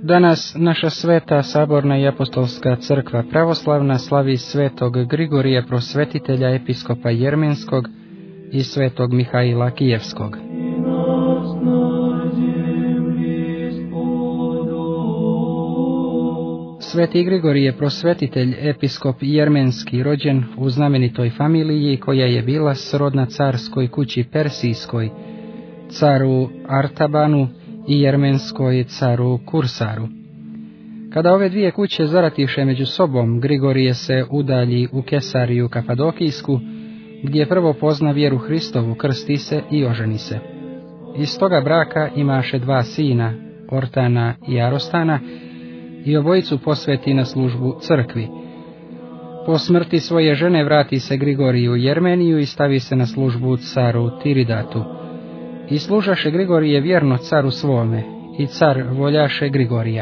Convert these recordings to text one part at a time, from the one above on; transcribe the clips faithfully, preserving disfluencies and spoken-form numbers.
Danas naša sveta saborna i apostolska crkva pravoslavna slavi svetog Grigorija prosvetitelja episkopa Jermenskog i svetog Mihaila Kijevskog. Sveti Grigorije prosvetitelj episkop Jermenski, rođen u znamenitoj familiji koja je bila srodna carskoj kući Persijskoj, caru Artabanu i Jermenskoj caru Kursaru. Kada ove dvije kuće zaratiše među sobom, Grigorije se udalji u Kesariju Kapadokijsku, gdje prvo pozna vjeru Hristovu, krsti se i oženi se. Iz toga braka imaše dva sina, Ortana i Arostana, i obojicu posveti na službu crkvi. Po smrti svoje žene vrati se Grigoriju u Jermeniju i stavi se na službu caru Tiridatu. I služaše Grigorije vjerno caru svome, i car voljaše Grigorija.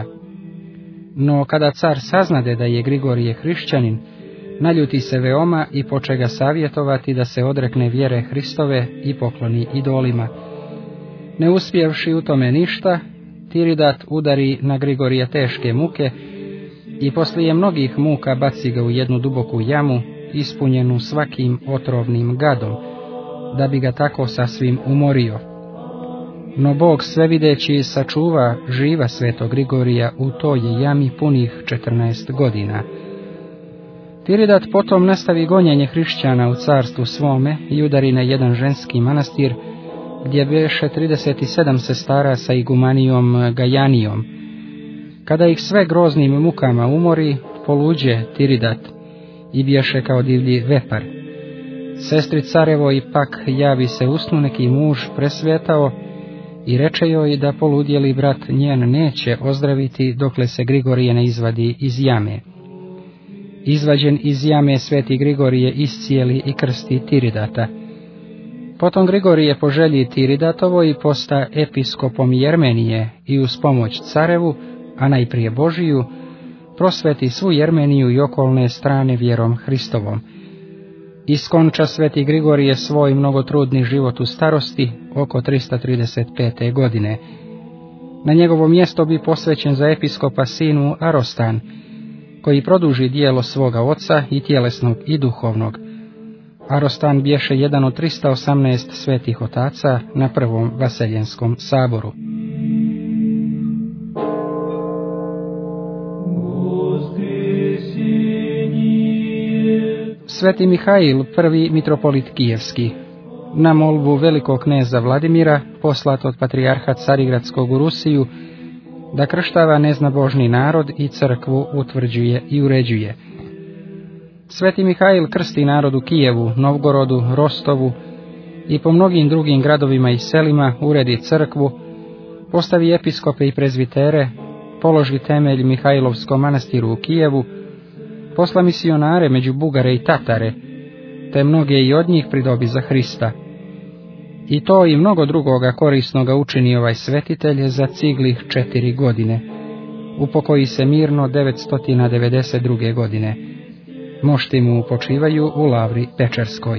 No kada car saznade da je Grigorije hrišćanin, naljuti se veoma i poče ga savjetovati da se odrekne vjere Hristove i pokloni idolima. Ne uspjevši u tome ništa, Tiridat udari na Grigorija teške muke i poslije mnogih muka baci ga u jednu duboku jamu, ispunjenu svakim otrovnim gadom, da bi ga tako sasvim umorio. No Bog svevideći sačuva živa svetog Grigorija u toj jami punih četrnaest godina. Tiridat potom nastavi gonjenje hrišćana u carstvu svome i udari na jedan ženski manastir, gdje beše trideset sedam sestara sa igumanijom Gajanijom. Kada ih sve groznim mukama umori, poluđe Tiridat i bješe kao divlji vepar. Sestri carevo ipak javi se usnu neki muž presvetao i reče joj da poludjeli brat njen neće ozdraviti dokle se Grigorije ne izvadi iz jame. Izvađen iz jame, sveti Grigorije iscijeli i krsti Tiridata. Potom Grigorije po želji Tiridatovo i posta episkopom Jermenije i uz pomoć carevu, a najprije Božiju, prosveti svu Jermeniju i okolne strane vjerom Hristovom. Iskonča sveti Grigorije svoj mnogotrudni život u starosti oko tristo trideset pete. godine. Na njegovo mjesto bi posvećen za episkopa sinu Arostan, koji produži dijelo svoga oca i tjelesnog i duhovnog. Arostan bješe jedan od tristo osamnaest svetih otaca na prvom Vaseljenskom saboru. Sveti Mihail, prvi mitropolit Kijevski, na molbu velikog kneza Vladimira, poslat od patrijarha Carigradskog u Rusiju, da krštava neznabožni narod i crkvu utvrđuje i uređuje. Sveti Mihail krsti narod u Kijevu, Novgorodu, Rostovu i po mnogim drugim gradovima i selima, uredi crkvu, postavi episkope i prezvitere, položi temelj Mihailovskom manastiru u Kijevu, posla misionare među Bugare i Tatare, te mnoge i od njih pridobi za Hrista. I to i mnogo drugoga korisnoga učini ovaj svetitelj za ciglih četiri godine. Upokoji se mirno devetsto devedeset druge. godine. Mošti mu počivaju u Lavri Pečerskoj.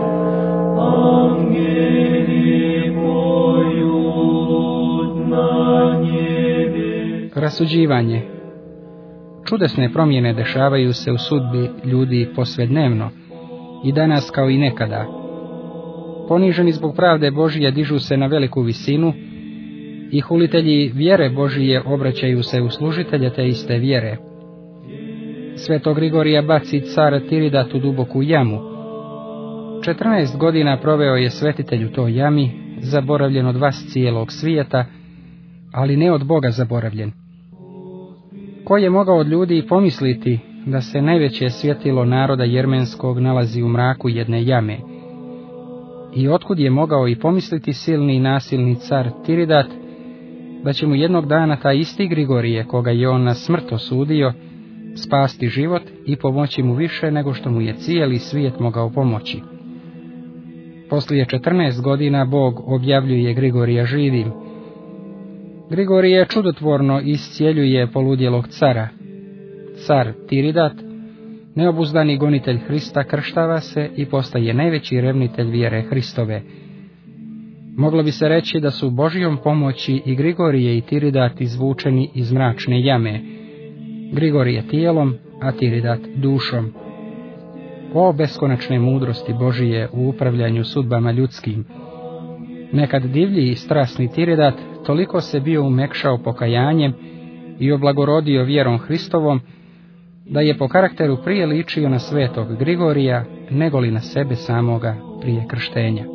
Rasuđivanje. Čudesne promjene dešavaju se u sudbi ljudi posvednevno, i danas kao i nekada. Poniženi zbog pravde Božije dižu se na veliku visinu i hulitelji vjere Božije obraćaju se u služitelje te iste vjere. Svetog Grigorija baci car Tiridat u duboku jamu. četrnaest godina proveo je svetitelj u toj jami, zaboravljen od vas cijelog svijeta, ali ne od Boga zaboravljen. Ko je mogao od ljudi pomisliti da se najveće svjetilo naroda jermenskog nalazi u mraku jedne jame? I otkud je mogao i pomisliti silni i nasilni car Tiridat da će mu jednog dana taj isti Grigorije, koga je on na smrt osudio, spasti život i pomoći mu više nego što mu je cijeli svijet mogao pomoći. Poslije četrnaest godina Bog objavljuje Grigorija živim. Grigorije čudotvorno iscijeljuje poludjelog cara. Car Tiridat, neobuzdani gonitelj Hrista, krštava se i postaje najveći revnitelj vjere Hristove. Moglo bi se reći da su Božjom pomoći i Grigorije i Tiridat izvučeni iz mračne jame, Grigorije tijelom, a Tiridat dušom. O beskonačne mudrosti Božije u upravljanju sudbama ljudskim! Nekad divlji i strasni Tiridat toliko se bio umekšao pokajanjem i oblagorodio vjerom Hristovom, da je po karakteru prije ličio na svetog Grigorija, negoli na sebe samoga prije krštenja.